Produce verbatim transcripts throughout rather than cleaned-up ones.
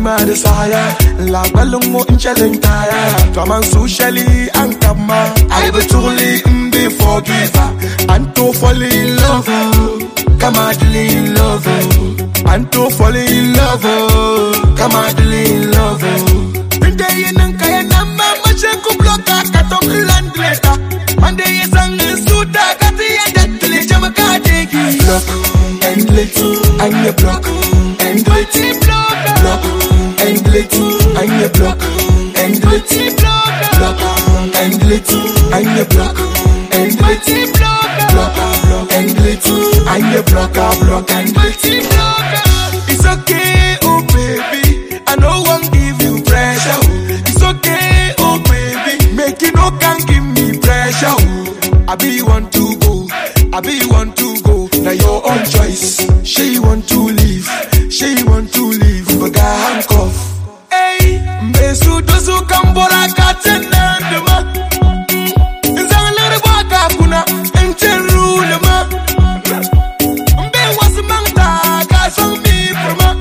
ma desire. La balong mo in chalentaya. Come socially and come I be truly be forgiver. And to fall in love. Come in love. And to fall in love. Come in love. Day in kaya nama macheku bloka katom landleta. Mande yesang suda kati adatli jamaka degi. Block and lit and you block and lit. Block and lit and you block and lit. Block and lit and you block and lit. Block and lit and you block block and lit. It's okay, oh baby, I no one give you pressure. It's okay, oh baby, make you no can give me pressure. I be want to go, I be want to go. Now your own choice. She want to leave, she want to leave. But I handcuff. Hey, Mesu dosu kambora katena dema. Nzangale waka kuna enteru dema. Mbe wasimangta kasong mi proma.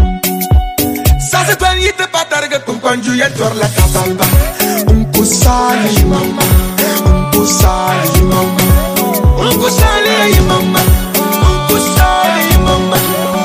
Sasa twan yite patarga kumpanju ya torla kabalba. Unkusali mama, unkusali mama, unkusali mama, unkusali mama.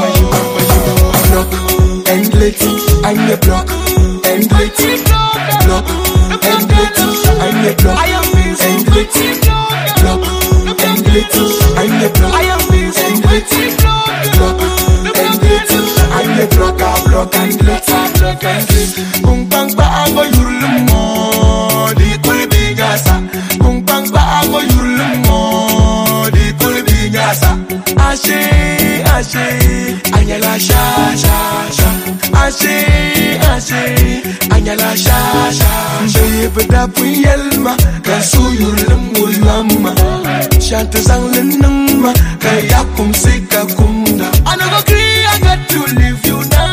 Block and lit and you block and lit. Block and lit and you block and lit. Block and lit and you block and lit. Block and lit and you block block and lit. Kung bang ba ako yurlum mo di kulbigasa. Kung bang ba ako yurlum mo di kulbigasa. Ashe ashe anyala sha sha sha. Ashe ashe anyala sha sha. Baby da puyelma kasu yurlum ulama. Shanta sang lenma kaya kum sika kumda. I no go agree, I got to leave you now.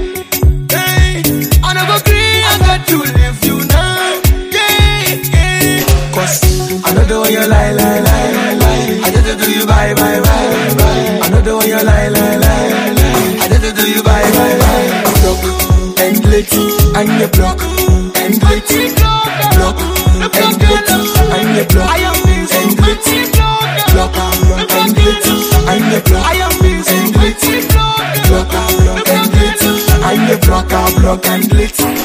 To leave you now, yeah, yeah. Cause I know the way you lie, lie, lie, lie, lie. I just do you bye, bye, bye, bye. I know the way you lie, lie, lie, lie. I just do you bye, bye, bye. Block and lit and you block and lit. Block and lit and you block and lit. Block and lit and you block and lit. Block and lit and you block, block and lit.